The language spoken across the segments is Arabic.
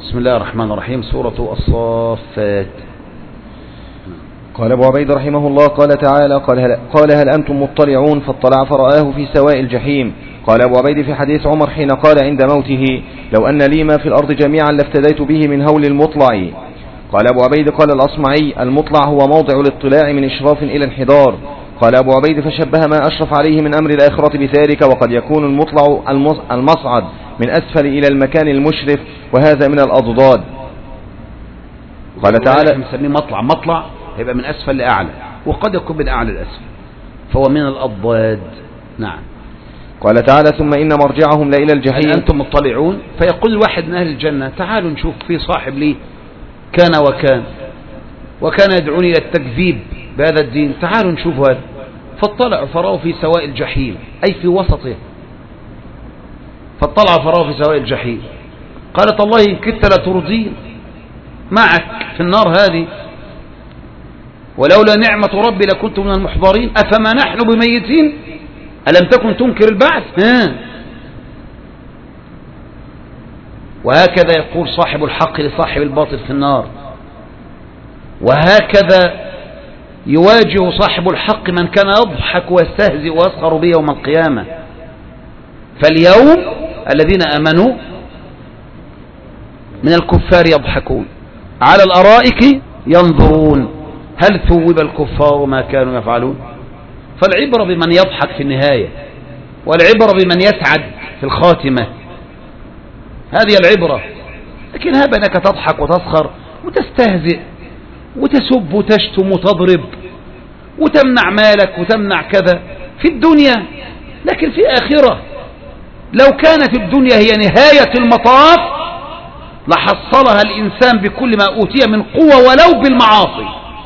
بسم الله الرحمن الرحيم. سورة الصافات. قال أبو عبيد رحمه الله قال تعالى قال هل أنتم مطلعون فاطلع فرآه في سواء الجحيم. قال أبو عبيد في حديث عمر حين قال عند موته لو أن لي ما في الأرض جميعا لافتديت به من هول المطلع. قال أبو عبيد قال الأصمعي المطلع هو موضع الاطلاع من إشراف إلى انحدار. قال أبو عبيد فشبه ما أشرف عليه من أمر الآخرة بذلك، وقد يكون المطلع المصعد من أسفل إلى المكان المشرف، وهذا من الأضداد. قال تعالى نسميه مطلع هيبقى من أسفل لأعلى، وقد يكون من أعلى لأسفل، فهو من الأضداد. نعم. قال تعالى ثم إن مرجعهم لإلى الجحيم. أنتم مطلعون، فيقول الواحد من أهل الجنة تعالوا نشوف في صاحب لي كان وكان يدعوني إلى التكذيب بهذا الدين، تعالوا نشوف هذا. فاطلعوا فرأوا في سواء الجحيم، أي في وسطه. فاطلعوا فرأوا في سواء الجحيم. قالت الله إن كدت لترضين معك في النار هذه، ولولا نعمة ربي لكنت من المحضرين، أفما نحن بميتين ألم تكن تنكر البعث. وهكذا يقول صاحب الحق لصاحب الباطل في النار، وهكذا يواجه صاحب الحق من كان يضحك ويستهزئ ويسخر به يوم القيامة. فاليوم الذين آمنوا من الكفار يضحكون على الأرائك ينظرون هل ثوب الكفار ما كانوا يفعلون. فالعبرة بمن يضحك في النهاية، والعبرة بمن يسعد في الخاتمة، هذه العبرة. لكن هب أنك تضحك وتسخر وتستهزئ وتسب وتشتم وتضرب وتمنع مالك وتمنع كذا في الدنيا، لكن في آخرة لو كانت الدنيا هي نهاية المطاف لحصلها الإنسان بكل ما أوتي من قوة ولو بالمعاصي،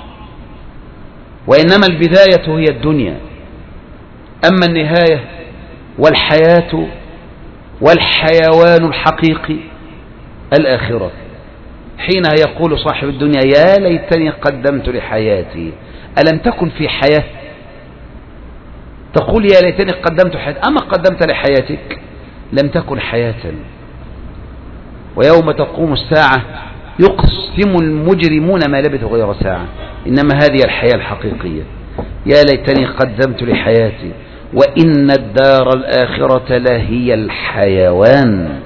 وإنما البداية هي الدنيا. أما النهاية والحياة والحيوان الحقيقي الآخرة. حينها يقول صاحب الدنيا يا ليتني قدمت لحياتي. ألم تكن في حياة تقول يا ليتني قدمت حياتي، أما قدمت لحياتك لم تكن حياة. ويوم تقوم الساعة يقسم المجرمون ما لبثوا غير ساعة، إنما هذه الحياة الحقيقية. يا ليتني قدمت لحياتي وإن الدار الآخرة لهي الحيوان.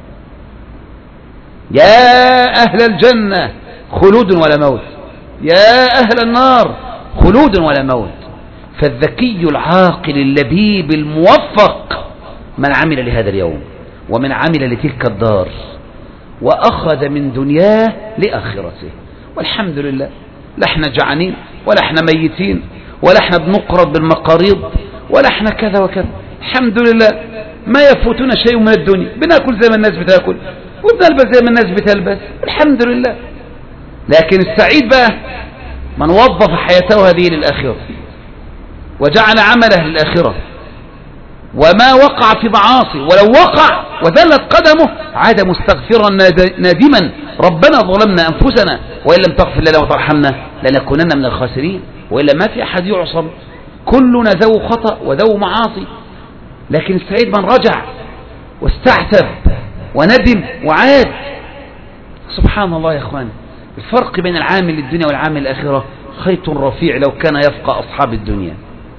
يا أهل الجنة خلود ولا موت، يا أهل النار خلود ولا موت. فالذكي العاقل اللبيب الموفق من عمل لهذا اليوم ومن عمل لتلك الدار وأخذ من دنياه لآخرته. والحمد لله، لا احنا جعانين ولا احنا ميتين ولا احنا بنقرض بالمقاريض ولا احنا كذا وكذا. الحمد لله ما يفوتنا شيء من الدنيا، بناكل زي ما الناس بتاكل وبنلبس زي ما الناس بتلبس، الحمد لله. لكن السعيد بقى من وظف حياته هذه للآخرة وجعل عمله للآخرة، وما وقع في معاصي، ولو وقع وذلت قدمه عاد مستغفرا نادما ربنا ظلمنا أنفسنا وإن لم تغفر لنا وترحمنا لنكونن من الخاسرين. وإلا ما في أحد يعصم، كلنا ذو خطأ وذو معاصي. لكن السعيد من رجع واستعتب وندم وعاد. سبحان الله يا أخوان، الفرق بين العامل للدنيا والعامل للآخرة خيط رفيع لو كان يفقى أصحاب الدنيا،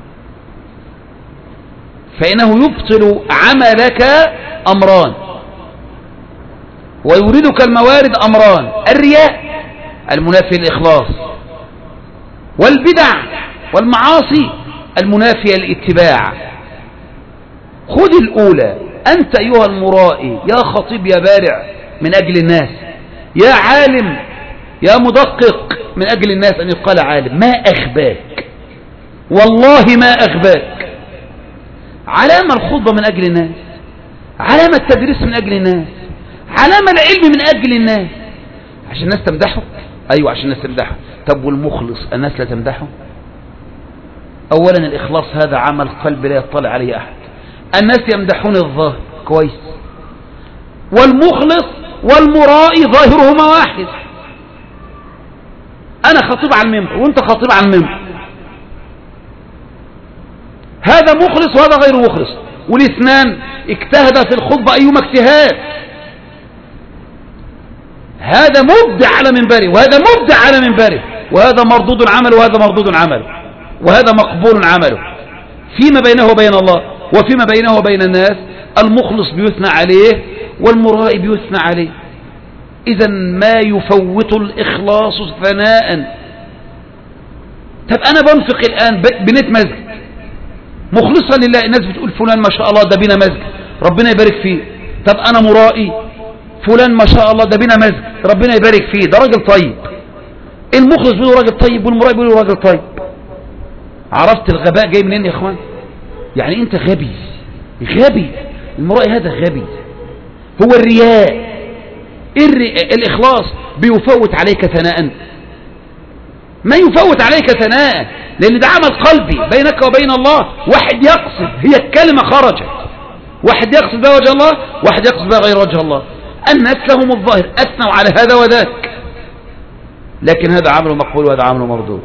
فإنه يبطل عملك أمران ويوردك الموارد أمران: الرياء المنافي للإخلاص، والبدع والمعاصي المنافية للاتباع. خذ الأولى، أنت أيها المرائي يا خطيب يا بارع من أجل الناس، يا عالم يا مدقق من أجل الناس أن يقال عالم، ما أخباك؟ والله ما أخباك. علامة الخطبة من أجل الناس، علامة التدريس من أجل الناس، علامة العلم من أجل الناس، عشان الناس تمدحه. أيوة عشان الناس تمدحه. طب والمخلص الناس لا تمدحه؟ أولا الإخلاص هذا عمل قلب لا يطلع عليه أحد. الناس يمدحون الظاهر كويس، والمخلص والمرائي ظاهرهما واحد. أنا خطيب على المنبر وأنت خطيب على المنبر، هذا مخلص وهذا غير مخلص، والاثنان اجتهد في الخطبة أيما اجتهاد. هذا مبدع على منبره وهذا مبدع على منبره، وهذا مردود عمله وهذا مردود عمله، وهذا مقبول عمله فيما بينه وبين الله وفيما بينه وبين الناس. المخلص بيثنى عليه والمرائي بيثنى عليه. إذا ما يفوت الإخلاص ثناء. طب أنا بنفق الآن بنيت مسجد مخلصا لله، الناس بتقول فلان ما شاء الله ده بنا مسجد ربنا يبارك فيه. طب أنا مرائي، فلان ما شاء الله ده بنا مسجد ربنا يبارك فيه، ده راجل طيب. المخلص بيقول راجل طيب والمرائي بيقول راجل طيب. عرفت الغباء جاي منين يا اخوان؟ يعني انت غبي غبي، المرائي هذا غبي. هو الرياء الإخلاص بيفوت عليك ثناء، ما يفوت عليك ثناء، لأن ده عمل قلبي بينك وبين الله. واحد يقصد، هي الكلمة خرجت، واحد يقصد بها وجه الله، واحد يقصد بها غير وجه الله. الناس لهم الظاهر أثنوا على هذا وذاك، لكن هذا عمله مقبول وهذا عمله مردود.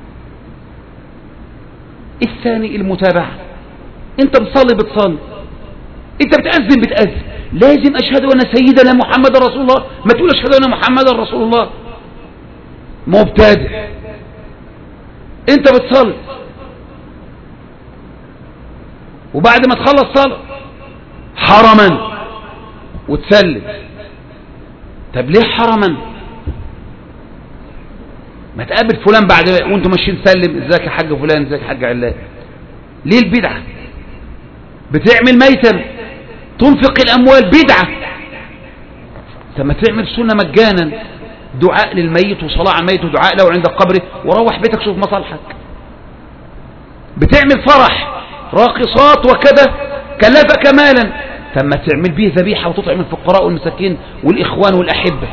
الثاني المتابعة. انت بتصلي بتصلي، انت بتأذن بتأذن، لازم أشهد أن سيدنا محمد رسول الله، ما تقول أشهد أن محمد رسول الله، مبتدع. انت بتصلي وبعد ما تخلص صلاة حرما وتسلم. طب ليه حرما؟ ما تقابل فلان بعد وانتم ماشيين تسلم، ازيك يا حاج فلان، ازيك يا حاج علان. ليه البدعة؟ بتعمل ميتم تنفق الأموال، بدعة. طب ما تعمل سنة مجانا، دعاء للميت وصلاة على الميت ودعاء له عند قبره، وروح بيتك شوف مصالحك. بتعمل فرح راقصات وكذا كلفك مالا، طب ما تعمل به ذبيحة وتطعم الفقراء والمساكين والإخوان والأحبة.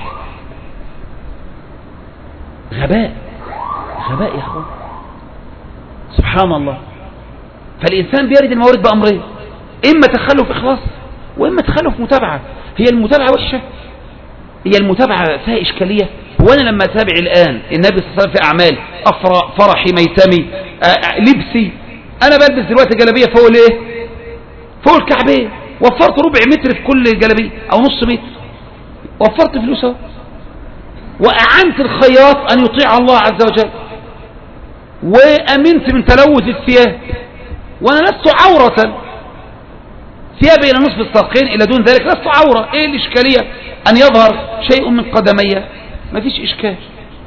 غباء غباء يا أخوان، سبحان الله. فالإنسان بيرد الموارد بأمرين، إما تخلف إخلاص وإما تخلف متابعة. هي المتابعة وحشة، هي المتابعة فيها إشكالية. وأنا لما أتابع الآن النبي صلى الله عليه وسلم في أعمال فرحي ميتمي لبسي، أنا بلبس دلوقتي جلابية فوق الإيه؟ فوق الكعبين، وفرت ربع متر في كل جلابية أو نص متر، وفرت فلوسه، وأعنت الخياط أن يطيع الله عز وجل، وأمنت من تلوث الثياب، وأنا لست عورة، ثيابي إلى نصف الساقين إلى دون ذلك لست عورة. إيه الإشكالية؟ أن يظهر شيء من قدمي، ما فيش إشكال.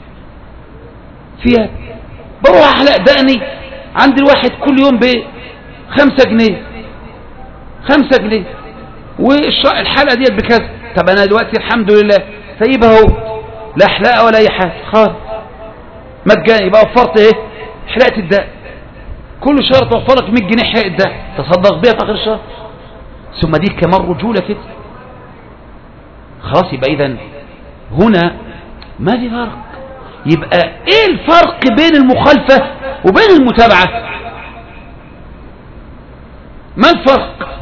ثياب بروح أحلق دقني عند الواحد كل يوم ب5 جنيه، 5 جنيه، والحلقة ديت بكذا. طب أنا دلوقتي الحمد لله سايبها اهو، لا حلقة ولا أي حاجة خالص، مجاني. يبقى وفرت إيه؟ حلقة الدقن. كل شهر توفر لك 100 جنيه حلقة الدقن تصدق بيها في آخر الشهر. ثم دي كمان رجولة كده، خلاص. يبقى إذن هنا ما في فرق. يبقى إيه الفرق بين المخالفة وبين المتابعة؟ ما الفرق؟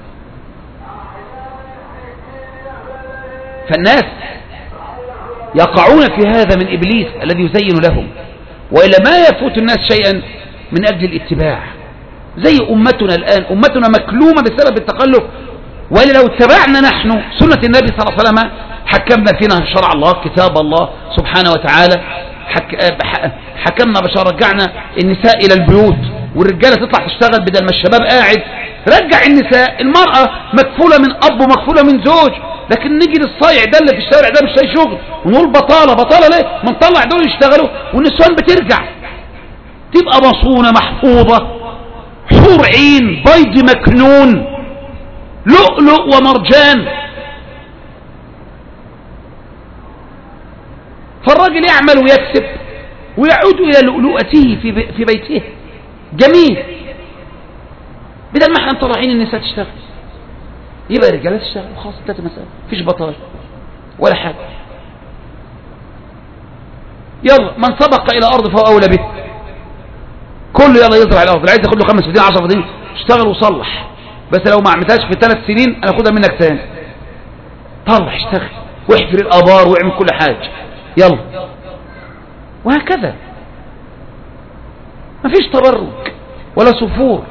فالناس يقعون في هذا من إبليس الذي يزين لهم، وإلا ما يفوت الناس شيئا من أجل الاتباع. زي أمتنا الآن، أمتنا مكلومة بسبب التخلف. وإلا لو اتبعنا نحن سنة النبي صلى الله عليه وسلم، حكمنا فينا شرع الله كتاب الله سبحانه وتعالى، حكمنا بشرع، رجعنا النساء إلى البيوت والرجالة تطلع تشتغل بدل ما الشباب قاعد. رجع النساء، المرأة مكفولة من أب ومكفولة من زوج. لكن نيجي للصايع ده اللي في الشارع ده مش لاقي شغل ونقول بطالة. بطالة ليه؟ ما نطلع دول يشتغلوا والنسوان بترجع تبقى مصونة محفوظة، حور عين، بيض مكنون، لؤلؤ ومرجان. فالراجل يعمل ويكسب ويعود إلى لؤلؤته في بيته جميل، بدل ما احنا مطلعين النساء تشتغل. يبقى الرجاله تشتغل وخلاص، انتهت المسألة، مفيش بطال ولا حاجة. يلا من سبق إلى أرض فهو أولى به. كله يلا يزرع الأرض، اللي عايز ياخد له 5 فدين 10 فدين اشتغل وصلح، بس لو ما عملتهاش في 3 سنين انا اخدها منك تاني. طلع اشتغل واحفر الآبار واعمل كل حاجة، يلا. وهكذا مفيش تبرج ولا سفور.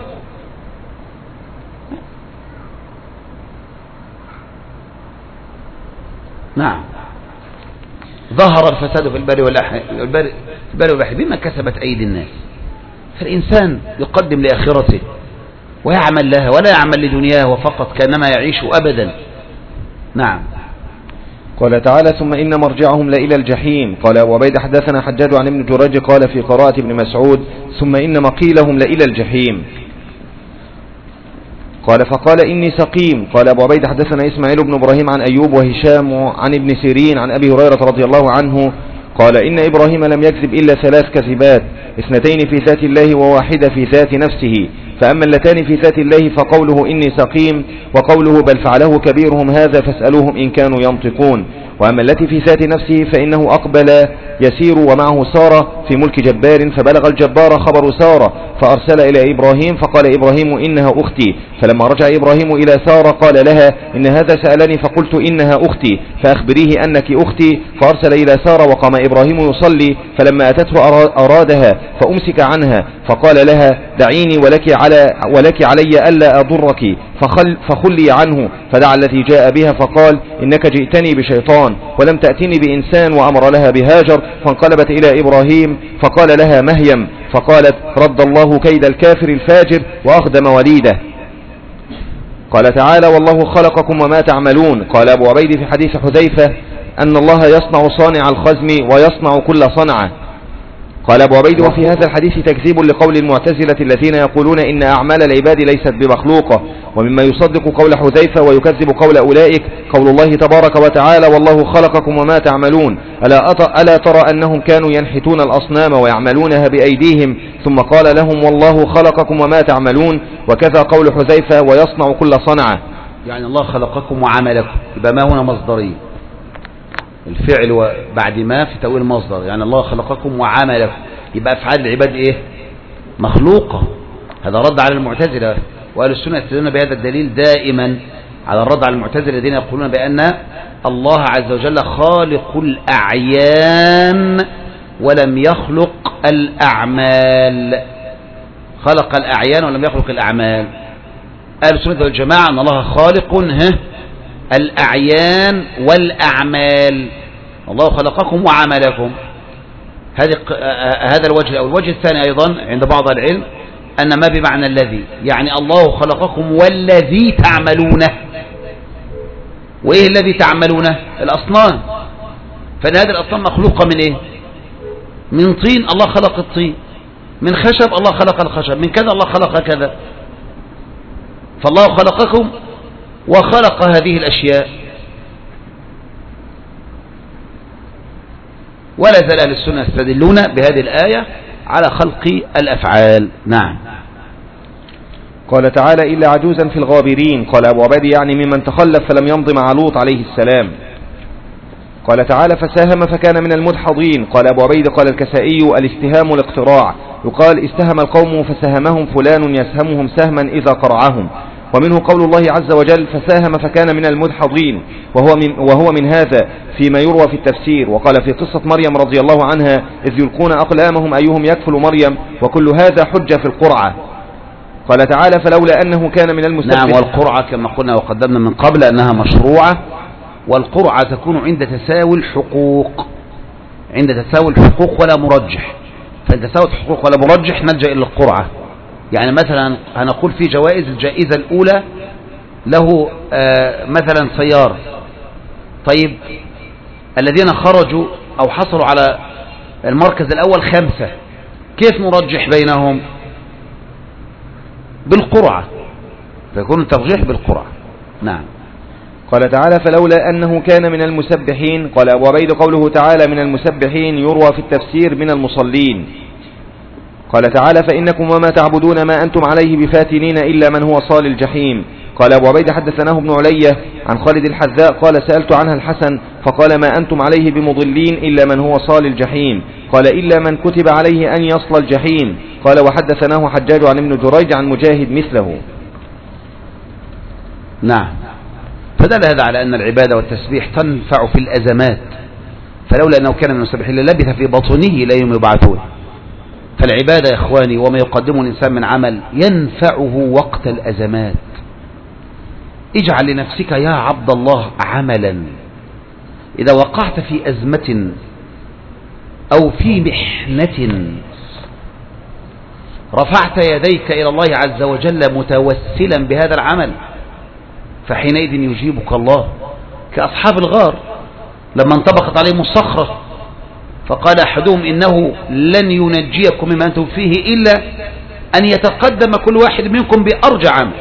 نعم. ظهر الفساد في البر والبحر بما كسبت أيدي الناس. فالإنسان يقدم لآخرته ويعمل لها ولا يعمل لدنياه وفقط كأنما يعيش أبدا. نعم. قال تعالى ثم إن مرجعهم لإلى الجحيم. قال أبو عبيدة حدثنا حجاج عن ابن جريج قال في قراءة ابن مسعود ثم إن مقيلهم لإلى الجحيم. قال فقال إني سقيم. قال أبو عبيدة حدثنا إسماعيل بن إبراهيم عن أيوب وهشام عن ابن سيرين عن أبي هريرة رضي الله عنه قال إن إبراهيم لم يكذب إلا 3 كذبات 2 في ذات الله و1 في ذات نفسه. فأما اللتان في ذات الله فقوله إني سقيم وقوله بل فعله كبيرهم هذا فاسألوهم إن كانوا ينطقون. وأما التي في ذات نفسه فإنه أقبل يسير ومعه سارة في ملك جبار فبلغ الجبار خبر سارة فأرسل إلى إبراهيم فقال إبراهيم إنها أختي. فلما رجع إبراهيم إلى سارة قال لها إن هذا سألني فقلت إنها أختي فأخبريه أنك أختي. فأرسل إلى سارة وقام إبراهيم يصلي فلما أتته أرادها فأمسك عنها فقال لها دعيني ولك علي ألا أضرك فخلي عنه. فدعا الذي جاء بها فقال إنك جئتني بشيطان ولم تأتني بإنسان وأمر لها بهاجر. فانقلبت إلى إبراهيم فقال لها مهيم فقالت رد الله كيد الكافر الفاجر وأخدم وليده. قال تعالى والله خلقكم وما تعملون. قال أبو عبيد في حديث حذيفة أن الله يصنع صانع الخزم ويصنع كل صنعة. قال أبو عبيد وفي هذا الحديث تكذيب لقول المعتزلة الذين يقولون إن أعمال العباد ليست بمخلوقة. ومما يصدق قول حذيفة ويكذب قول أولئك قول الله تبارك وتعالى والله خلقكم وما تعملون. ألا ترى أنهم كانوا ينحتون الأصنام ويعملونها بأيديهم ثم قال لهم والله خلقكم وما تعملون. وكذا قول حذيفة ويصنع كل صنعة يعني الله خلقكم وعملكم يبقى ما هنا مصدري الفعل وبعد ما في تأويل مصدر يعني الله خلقكم وعملكم يبقى أفعال العباد إيه مخلوقة. هذا رد على المعتزلة وأهل السنة يستدلون بهذا الدليل دائما على الرد على المعتزلة الذين يقولون بأن الله عز وجل خالق الأعيان ولم يخلق الأعمال. خلق الأعيان ولم يخلق الأعمال. أهل السنة والجماعة أن الله خالق الأعيان والأعمال. الله خلقكم وعملكم. هذا الوجه الأول. الوجه الثاني أيضا عند بعض العلم أن ما بمعنى الذي يعني الله خلقكم والذي تعملونه. وإيه الذي تعملونه الأصنام. فإن هذه الأصنام مخلوقة من إيه من طين الله خلق الطين من خشب الله خلق الخشب من كذا الله خلق كذا. فالله خلقكم وخلق هذه الأشياء. ولا زال أهل السنة يستدلون بهذه الآية على خلق الأفعال. نعم. قال تعالى إلا عجوزا في الغابرين. قال أبو عبيد يعني ممن تخلف فلم يمض مع لوط عليه السلام. قال تعالى فساهم فكان من المدحضين. قال أبو عبيد قال الكسائي الاستهام الاقتراع يقال استهم القوم فساهمهم فلان يسهمهم سهما إذا قرعهم. ومنه قول الله عز وجل فساهم فكان من المدحضين وهو من هذا فيما يروى في التفسير. وقال في قصة مريم رضي الله عنها إذ يلقون أقلامهم أيهم يكفل مريم وكل هذا حجة في القرعة. قال تعالى فلولا أنه كان من المسبحين. نعم. والقرعة كما قلنا وقدمنا من قبل أنها مشروعة. والقرعة تكون عند تساوي الحقوق ولا مرجح. فإن تساوي الحقوق ولا مرجح نلجأ إلى القرعة. يعني مثلا هنقول في جوائز الجائزة الأولى له مثلا سيارة. طيب الذين خرجوا أو حصلوا على المركز الأول 5 كيف نرجح بينهم بالقرعة فيكون الترجيح بالقرعة. نعم. قال تعالى فلولا أنه كان من المسبحين. قال أبو عبيد قوله تعالى من المسبحين يروى في التفسير من المصلين. قال تعالى فإنكم وما تعبدون ما أنتم عليه بفاتنين إلا من هو صال الجحيم. قال أبو عبيد حدثناه ابن علية عن خالد الحذاء قال سألت عنها الحسن فقال ما أنتم عليه بمضلين إلا من هو صال الجحيم. قال إلا من كتب عليه أن يصل الجحيم. قال وحدثناه حجاج عن ابن جريج عن مجاهد مثله. نعم. فدل هذا على أن العبادة والتسبيح تنفع في الأزمات. فلولا أنه كان من المسبحين للبث في بطنه لا يوم يبعثون. فالعبادة يا إخواني وما يقدمه الإنسان من عمل ينفعه وقت الأزمات. اجعل لنفسك يا عبد الله عملا إذا وقعت في أزمة أو في محنة رفعت يديك إلى الله عز وجل متوسلا بهذا العمل، فحينئذ يجيبك الله، كأصحاب الغار لما انطبقت عليهم الصخرة فقال أحدهم إنه لن ينجيكم مما أنتم فيه إلا أن يتقدم كل واحد منكم بأرجى عمل.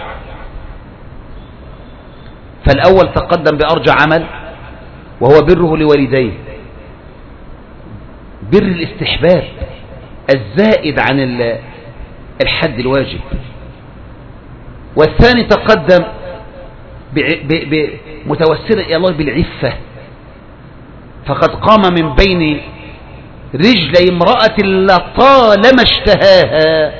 فالأول تقدم بأرجى عمل وهو بره لوالديه، بر الاستحباب الزائد عن الحد الواجب. والثاني تقدم متوسلا إلى الله بالعفة، فقد قام من بين رجلي امرأة لطالما اشتهاها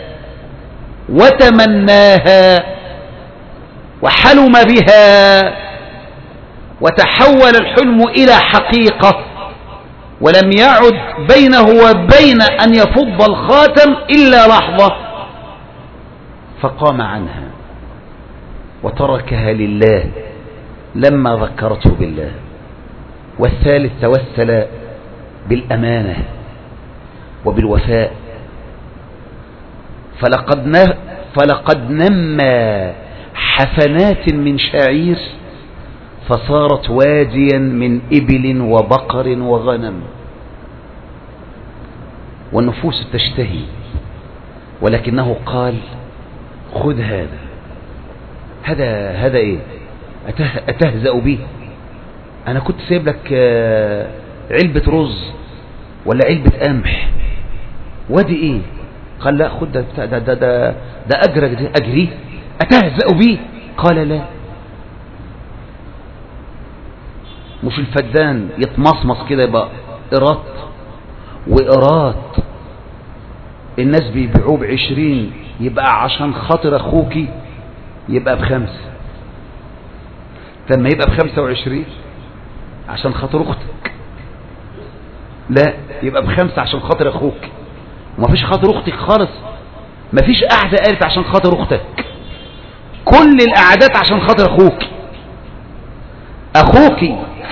وتمناها وحلم بها، وتحول الحلم إلى حقيقة، ولم يعد بينه وبين أن يفض الخاتم إلا لحظة، فقام عنها وتركها لله لما ذكرته بالله. والثالث توسل بالأمانة وبالوفاء، فلقد نمى حفنات من شعير فصارت واديا من إبل وبقر وغنم، والنفوس تشتهي، ولكنه قال خذ هذا ايه أتهزأ به؟ أنا كنت سايب لك علبة رز ولا علبة قمح، وادي ايه؟ قال لا خذ ده أجري أتهزأ به؟ قال لا. مش الفدان يتمصمص كده يبقى قراط وقراط الناس بيبيعوه ب20، يبقى عشان خاطر اخوكي يبقى ب5، لما يبقى ب25 عشان خاطر اختك، لا يبقى ب5 عشان خاطر اخوك، ومفيش خاطر اختك خالص، مفيش قعدة قالت عشان خاطر اختك، كل القعدات عشان خاطر اخوكي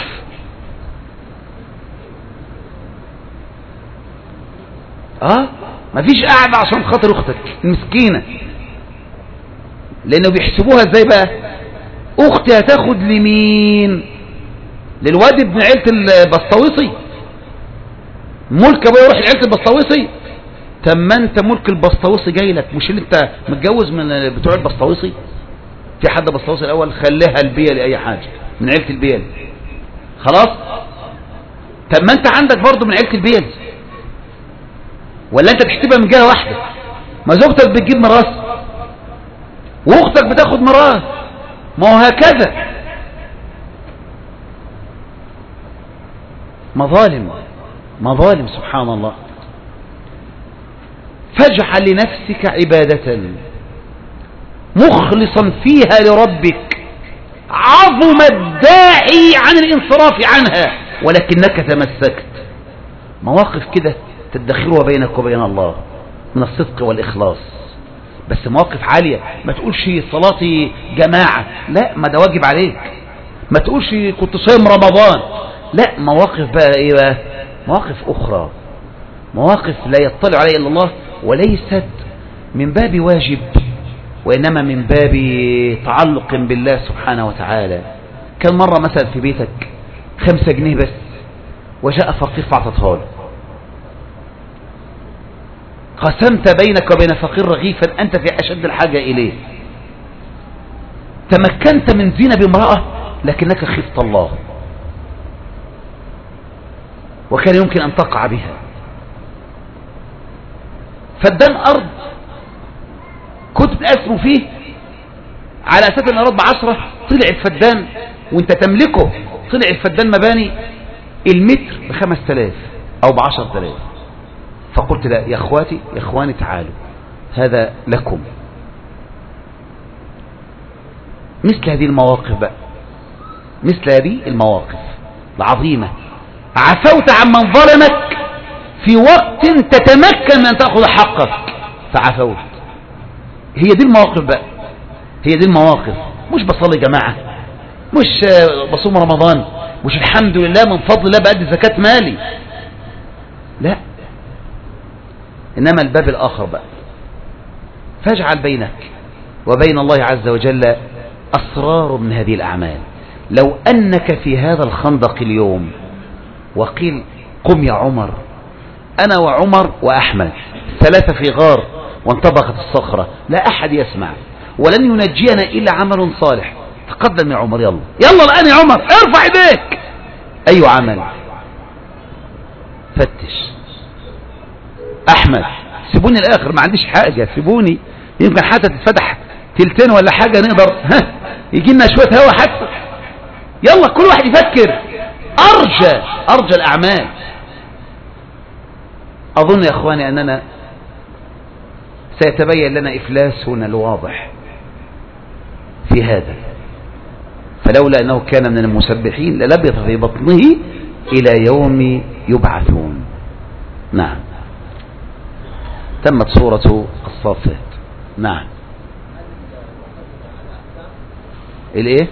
مفيش قعدة عشان خاطر اختك المسكينة، لانه بيحسبوها ازاي بقى؟ اختي هتاخد لمين؟ للواد ابن عيلة البسطويسي، ملك ابويا يروح لعيلة البسطويسي؟ طب ما انت ملك البسطويسي جاي لك، مش اللي انت متجوز من بتوع البسطويسي؟ في حد بسطويسي الاول خليها البيئة لاي حاجة من عيلة البيئة خلاص. طب ما انت عندك برضو من عيلة البيئة، ولا انت تحسبها من جهة واحدة؟ ما زوجتك بتجيب ميراث واختك بتاخد ميراث، ما هو هكذا مظالم سبحان الله. فاجعل لنفسك عبادة مخلصا فيها لربك، عظم الداعي عن الانصراف عنها ولكنك تمسكت. مواقف كده تدخرها بينك وبين الله من الصدق والإخلاص، بس مواقف عالية. ما تقولش صلاتي جماعة، لا، ما ده واجب عليك. ما تقولش كنت صايم رمضان، لا، مواقف بقى ايه بقى؟ مواقف أخرى، مواقف لا يطلع عليها إلا الله، وليست من باب واجب وإنما من باب تعلق بالله سبحانه وتعالى. كان مرة مثلا في بيتك 5 جنيه بس وجاء فقير فاعطتها له، قسمت بينك وبين فقير رغيفا أنت في أشد الحاجة إليه، تمكنت من زنا بامرأة لكنك خفت الله، وكان يمكن أن تقع بها. فدان أرض كنت تقسم فيه على أساس أن الأرض ب10، طلع الفدان وانت تملكه، طلع الفدان مباني المتر ب5000 أو ب10,000. فقلت لا يا أخواتي يا أخواني تعالوا، هذا لكم. مثل هذه المواقف بقى، مثل هذه المواقف العظيمة، عفوت عمن ظلمك في وقت تتمكن من أن تأخذ حقك فعفوت. هي دي المواقف بقى، هي دي المواقف. مش بصلي جماعة، مش بصوم رمضان، مش الحمد لله من فضل الله بأدي زكاة مالي، لا، إنما الباب الآخر بقى، فاجعل بينك وبين الله عز وجل أسرار من هذه الأعمال. لو أنك في هذا الخندق اليوم وقيل قم يا عمر، أنا وعمر وأحمد 3 في غار وانطبقت الصخرة، لا أحد يسمع ولن ينجينا إلا عمل صالح، تقدم يا عمر، يلا يلا الآن يا عمر، ارفع ايديك، أي عمل؟ فتش. أحمد سيبوني الآخر، ما عنديش حاجة، سيبوني، يمكن حتى تتفتح تلتين ولا حاجة نقدر يجي لنا شوية هوا حتى، يلا كل واحد يفكر. أرجى الأعمال. أظن يا أخواني أننا سيتبين لنا إفلاسنا الواضح في هذا، فلولا أنه كان من المسبحين للبث في بطنه إلى يوم يبعثون. نعم. تمت سورة الصافات. نعم. الايه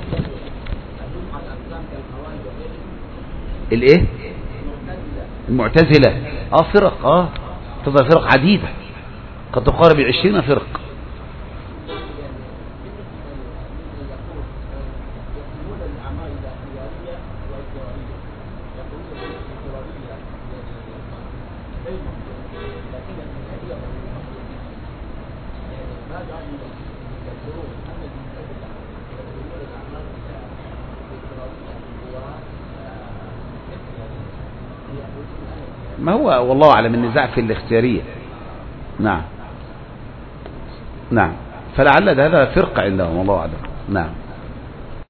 الايه المعتزلة فرق، تظهر فرق عديدة قد تقارب 20 فرق. ما هو والله أعلم النزاع في الاختيارية. نعم، فلعل هذا فرقة عندهم، والله أعلم. نعم.